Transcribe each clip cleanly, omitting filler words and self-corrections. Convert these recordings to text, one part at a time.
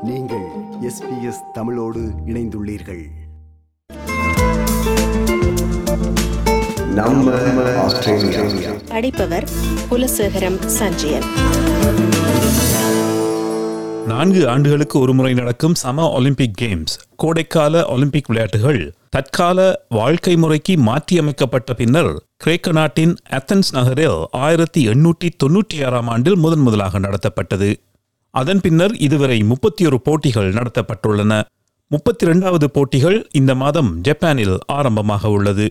நீங்கள் SBS தமிழோடு இணைந்துள்ளீர்கள். நம்ம ஆஸ்திரேலியா. படிப்பவர் குலசேகரம் சஞ்சயன். 4 ஆண்டுகளுக்கு ஒருமுறை நடக்கும் சம ஒலிம்பிக் கேம்ஸ், கோடைக்கால ஒலிம்பிக் விளையாட்டுகள் தற்கால வாழ்க்கை முறைக்கு மாற்றியமைக்கப்பட்ட பின்னர் கிரேக்க நாட்டின் அத்தன்ஸ் நகரில் 1896 ஆண்டில் முதலாக நடத்தப்பட்டது. அதன் பின்னர் இதுவரை 31 போட்டிகள் நடத்தப்பட்டுள்ளன. 32வது போட்டிகள் இந்த மாதம் ஜப்பானில் ஆரம்பமாக உள்ளது.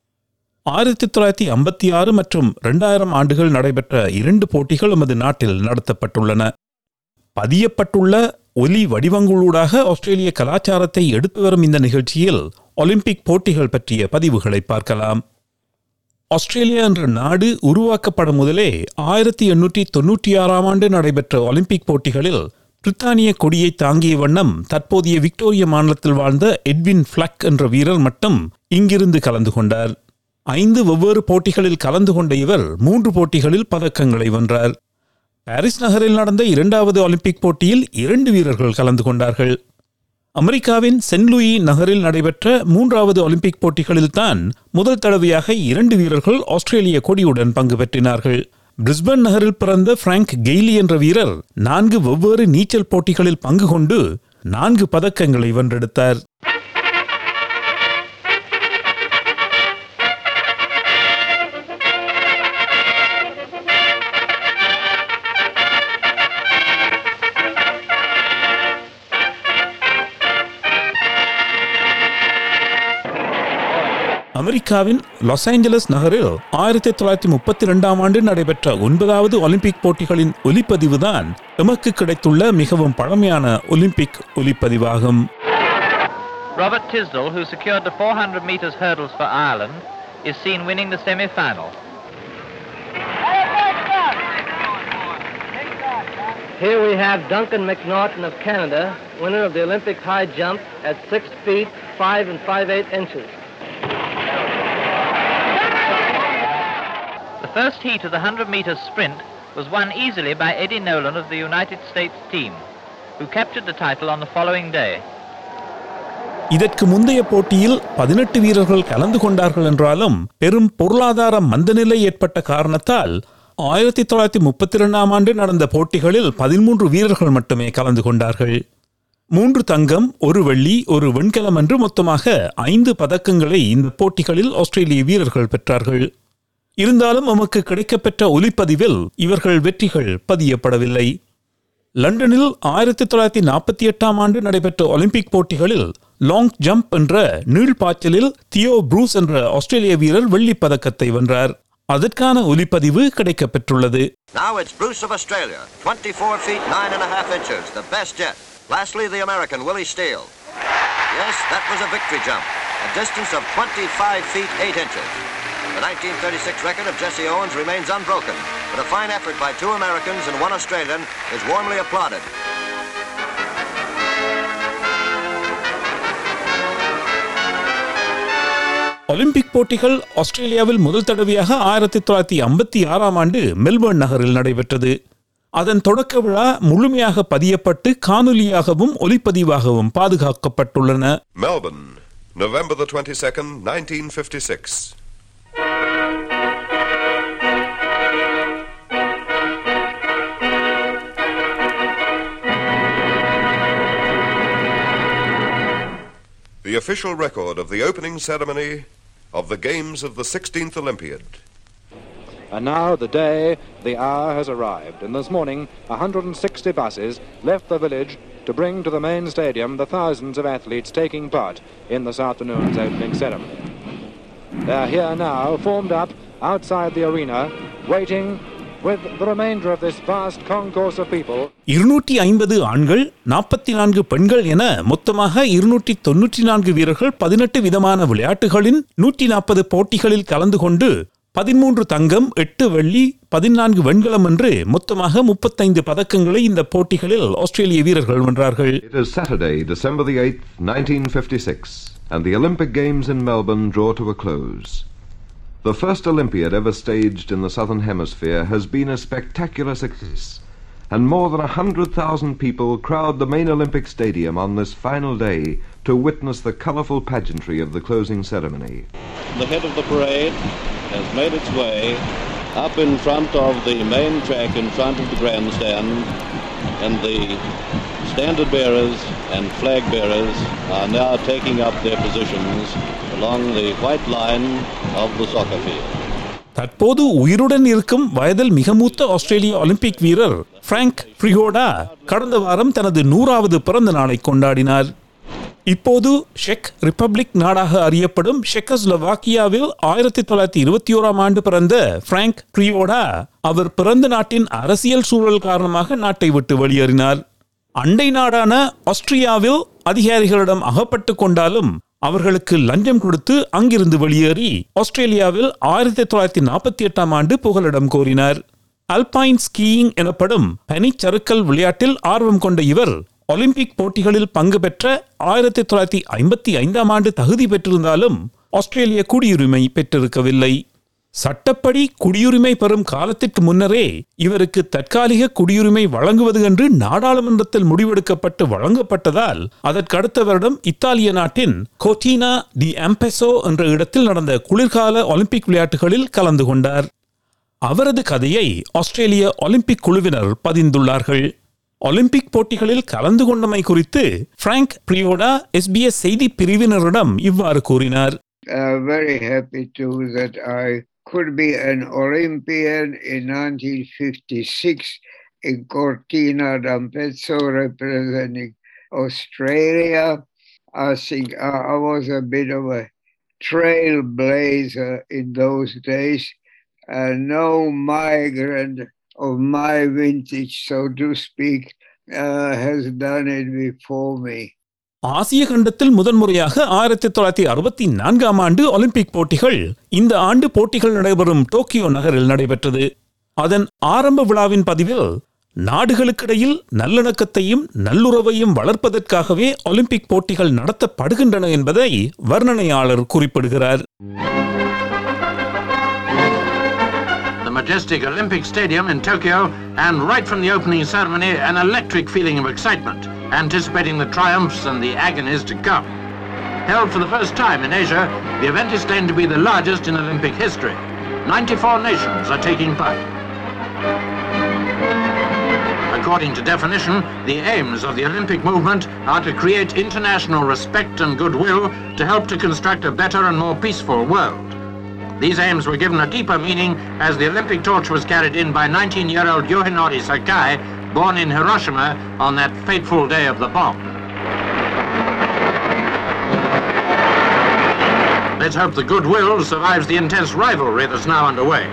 1956 மற்றும் 2000 ஆண்டுகள் நடைபெற்ற 2 போட்டிகள் நமது நாட்டில் நடத்தப்பட்டுள்ளன. பதியப்பட்டுள்ள ஒலி வடிவங்களூடாக ஆஸ்திரேலிய கலாச்சாரத்தை எடுத்து வரும் இந்த நிகழ்ச்சியில் ஒலிம்பிக் போட்டிகள் பற்றிய பதிவுகளை பார்க்கலாம். ஆஸ்திரேலியா என்ற நாடு உருவாக்கப்படும் முதலே 1896 ஆண்டு நடைபெற்ற ஒலிம்பிக் போட்டிகளில் பிரித்தானிய கொடியை தாங்கிய வண்ணம் தற்போதைய விக்டோரிய மாநிலத்தில் வாழ்ந்த எட்வின் ஃபிளக் என்ற வீரர் மட்டும் இங்கிருந்து கலந்து கொண்டார். 5 வெவ்வேறு போட்டிகளில் கலந்து கொண்ட இவர் 3 போட்டிகளில் பதக்கங்களை வென்றார். பாரிஸ் நகரில் நடந்த 2வது ஒலிம்பிக் போட்டியில் 2 வீரர்கள் கலந்து கொண்டார்கள். அமெரிக்காவின் சென்ட் லூயி நகரில் நடைபெற்ற 3வது ஒலிம்பிக் போட்டிகளில் தான் முதல் தடவையாக 2 வீரர்கள் ஆஸ்திரேலிய கொடியுடன் பங்கு பெற்றினார்கள். பிரிஸ்பன் நகரில் பிறந்த பிராங்க் கெய்லி என்ற வீரர் 4 வெவ்வேறு நீச்சல் போட்டிகளில் பங்கு கொண்டு 4 பதக்கங்களை வென்றெடுத்தார். அமெரிக்காவின் லாஸ் ஏஞ்சலஸ் நகரில் 1932 ஆண்டு நடைபெற்ற 9வது ஒலிம்பிக் போட்டிகளின் ஒலிப்பதிவுதான் எமக்கு கிடைத்துள்ள மிகவும் பழமையான ஒலிம்பிக் ஒலிப்பதிவாகும். Robert Tisdall, who secured the 400 meters hurdles for Ireland, is seen winning the semi-final. Here we have Duncan McNaughton of Canada, winner of the Olympic high jump at 6 feet 5 5/8 inches. The first heat of the 100 meters sprint was won easily by Eddie Nolan of the United States team, who captured the title on the following day. இதற்கு முந்தைய போட்டியில் 18 வீரர்கள் கலந்து கொண்டார்கள் என்றாலும் பெரும் பொருளாதார மந்தநிலை ஏற்பட்ட காரணத்தால் 1932 ஆண்டு நடந்த போட்டிகளில் 13 வீரர்கள் மட்டுமே கலந்து கொண்டார்கள். 3 தங்கம், 1 வெள்ளி, 1 வெண்கலம் என்று மொத்தமாக 5 பதக்கங்களை இந்த போட்டிகளில் ஆஸ்திரேலிய வீரர்கள் பெற்றார்கள். இருந்தாலும் நமக்கு கிடைக்கப்பெற்ற ஒலிப்பதிவில் இவர்கள் வெற்றிகள் பதியப்படவில்லை. லண்டனில் 1948 ஆண்டு நடைபெற்ற ஒலிம்பிக் போட்டிகளில் லாங் ஜம்ப் என்ற நீள்பாய்ச்சலில் தியோ ப்ரூஸ் என்ற ஆஸ்திரேலிய வீரர் வெள்ளிப் பதக்கத்தை வென்றார். அதற்கான ஒலிப்பதிவு கிடைக்கப்பெற்றுள்ளது. Now it's Bruce of Australia, 24 feet 9 1/2 inches, the best yet. Lastly, the American Willie Steele. Yes, that was a victory jump, a distance of 25 feet 8 inches. The 1936 record of Jesse Owens remains unbroken, but a fine effort by 2 Americans and 1 Australian is warmly applauded. Olympic போட்டிகள் ஆஸ்திரேலியாவில் முதல் தடவையாக 1956 ஆண்டு Melbourne நகரில் நடைபெற்றது. அதன் தொடக்க விழா முழுமையாக பதியப்பட்டு காணொலியாகவும் ஒலிப்பதிவாகவும் பாதுகாக்கப்பட்டுள்ளன. Melbourne, November the 22nd, 1956. The official record of the opening ceremony of the Games of the 16th Olympiad. And now the day, the hour has arrived, and this morning 160 buses left the village to bring to the main stadium the thousands of athletes taking part in this afternoon's opening ceremony. They are here now, formed up outside the arena, waiting with the remainder of this vast concourse of people. 250 ஆண்கள், 44 பெண்கள் என மொத்தமாக 294 வீரர்கள் 18 விதமான விளையாட்டுகளின் 140 போட்டிகளில் கலந்து கொண்டு 13 தங்கம், 8 வெள்ளி, 14 வெண்கலம் என்று மொத்தமாக 35 பதக்கங்களை இந்த போட்டிகளில் ஆஸ்திரேலிய வீரர்கள் வென்றார்கள். It is Saturday, December the 8th, 1956, and the Olympic Games in Melbourne draw to a close. The first Olympiad ever staged in the Southern Hemisphere has been a spectacular success, and more than 100,000 people crowd the main Olympic Stadium on this final day to witness the colourful pageantry of the closing ceremony. The head of the parade has made its way up in front of the main track in front of the grandstand, and the standard bearers and flag bearers are now taking up their positions along the white line of the soccer field. தற்போது உயிருடன் இருக்கும் வயதில் மிக மூத்த ஆஸ்திரேலிய Olympic வீரர் prank பிரியோடா கடந்த வாரம் தனது 100வது பிறந்த நாளை கொண்டாடினார். இப்போது செக் ரிப்பப்ளிக் நாடாக அறியப்படும் செக்கோஸ்லோவாக்கியாவில் 1921 ஆண்டு பிறந்த பிராங்க் பிரியோடா அவர் பிறந்த நாட்டின் அரசியல் சூழல் காரணமாக நாட்டை விட்டு வெளியேறினார். அண்டை நாடான ஆஸ்திரியாவில் அதிகாரிகளிடம் அகப்பட்டு கொண்டாலும் அவர்களுக்கு லஞ்சம் கொடுத்து அங்கிருந்து வெளியேறி ஆஸ்திரேலியாவில் 1948 ஆண்டு புகலிடம் கோரினார். அல்பைன் ஸ்கீயிங் எனப்படும் பனிச்சறுக்கல் விளையாட்டில் ஆர்வம் கொண்ட இவர் ஒலிம்பிக் போட்டிகளில் பங்கு பெற்ற 1955 ஆண்டு தகுதி பெற்றிருந்தாலும் ஆஸ்திரேலிய குடியுரிமை பெற்றிருக்கவில்லை. சட்டப்படி குடியுரிமை பெறும் காலத்திற்கு முன்னரே இவருக்கு தற்காலிக குடியுரிமை வழங்குவது என்று நாடாளுமன்றத்தில் முடிவெடுக்கப்பட்டு வழங்கப்பட்டதால் அதற்கடுத்த வருடம் இத்தாலிய நாட்டின் கோட்டினா டி ஆம்பெசோ என்ற இடத்தில் நடந்த குளிர்கால ஒலிம்பிக் விளையாட்டுகளில் கலந்து கொண்டார். அவரது கதையை ஆஸ்திரேலிய ஒலிம்பிக் குழுவினர் பதிந்துள்ளார்கள். ஒலிம்பிக் போட்டிகளில் கலந்து கொண்டமை குறித்து பிராங்க் பிரியோடா SBS செய்தி பிரிவினரிடம் இவ்வாறு கூறினார். Very happy too that I could be an Olympian in 1956 in Cortina d'Ampezzo representing Australia. I think I was a bit of a trailblazer in those days. No migrant of my vintage, so to speak, has done it before me. ஆசிய கண்டத்தில் முதன்முறையாக 1964 ஆண்டு Olympic போட்டிகள் இந்த ஆண்டு போட்டிகள் நடைபெறும் Tokyo நகரில் நடைபெற்றது. அதன் ஆரம்ப விழாவின் பதிவில் நாடுகளுக்கிடையில் நல்லிணக்கத்தையும் நல்லுறவையும் வளர்ப்பதற்காகவே ஒலிம்பிக் போட்டிகள் நடத்தப்படுகின்றன என்பதை வர்ணனையாளர் குறிப்பிடுகிறார். The majestic Olympic Stadium in Tokyo, and right from the opening ceremony an electric feeling of excitement, anticipating the triumphs and the agonies to come. Held for the first time in Asia, the event is claimed to be the largest in Olympic history. 94 nations are taking part. According to definition, the aims of the Olympic movement are to create international respect and goodwill to help to construct a better and more peaceful world. These aims were given a deeper meaning as the Olympic torch was carried in by 19-year-old Yohinori Sakai, born in Hiroshima on that fateful day of the bomb. Let's hope the goodwill survives the intense rivalry that's now underway.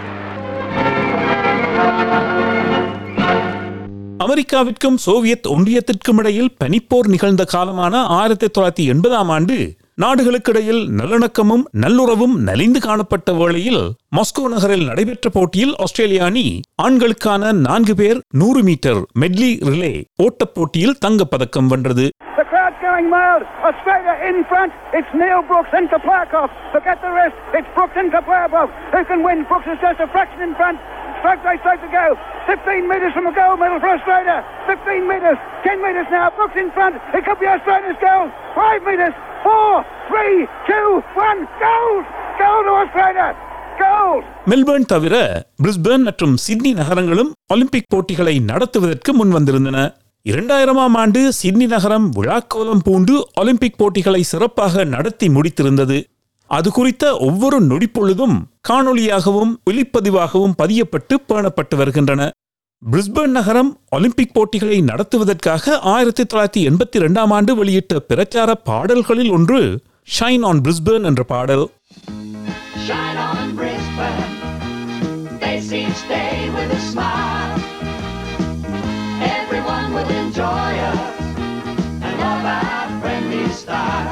அமெரிக்காவிற்கும் Soviet ஒன்றியத்திற்கும் இடையில் பனிப்போர் நிகழ்ந்த காலமான 1980 ஆண்டு நாடுகளுக்கிடையில் நல்லிணக்கமும் நல்லுறவும் நலிந்து காணப்பட்ட வேளையில் Moscow நகரில் நடைபெற்ற போட்டியில் ஆஸ்திரேலிய அணி ஆண்களுக்கான 4 பேர் 100 மீட்டர் மெட்லி ரிலே ஓட்டப் போட்டியில் தங்கப்பதக்கம் வென்றது. The crowd's going wild. Australia in front. It's Neil Brooks and Kaplarkov. Forget the rest. It's Brooks and Kaplarkov. Who can win? Brooks is just a fraction in front. Strike to go. 15 metres from a gold medal for Australia. 15 metres. 10 metres now. Brooks in front. It could be Australia's gold. 5 metres. 4, 3, 2, 1. Gold! Gold to Australia! Gold! Melbourne தவிர Brisbane மற்றும் Sydney நகரங்களும் Olympic போட்டிகளை நடத்துவதற்கு முன்வந்திருந்தன. 2000 ஆண்டு Sydney நகரம் விழாக்கோலம் பூண்டு Olympic போட்டிகளை சிறப்பாக நடத்தி முடித்திருந்தது. அது குறித்த ஒவ்வொரு நொடிப்பொழுதும் காணொலியாகவும் ஒலிப்பதிவாகவும் பதியப்பட்டு பேணப்பட்டு வருகின்றன. பிரிஸ்பேர்ன் நகரம் ஒலிம்பிக் போட்டிகளை நடத்துவதற்காக 1982 ஆண்டு வெளியிட்ட பிரச்சார பாடல்களில் ஒன்று ஷைன் ஆன் பிரிஸ்பேர்ன் என்ற பாடல். Shine on Brisbane, they see each day with a smile. Everyone will enjoy us and love our friendly style.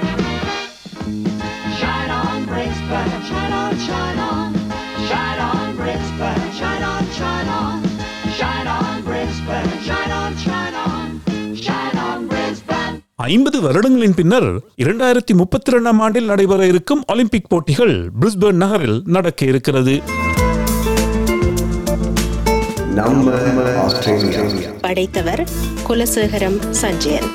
Shine on Brisbane, shine on, shine on. Shine on Brisbane, shine on, shine on. Shine on Brisbane, shine on, shine on. Shine on Brisbane. 50 வருடங்களின் பின்னர் 2032 ஆண்டில் நடைபெற இருக்கும் Olympic போட்டிகள் Brisbane நகரில் நடக்க இருக்கிறது. நம்ம Australia. படைத்தவர் குலசேகரம் சஞ்சயன்.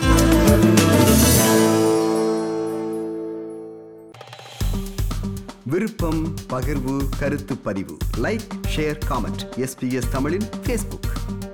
விருப்பம், பகிர்வு, கருத்து பதிவு. Like, share, comment. SBS தமிழின் Facebook.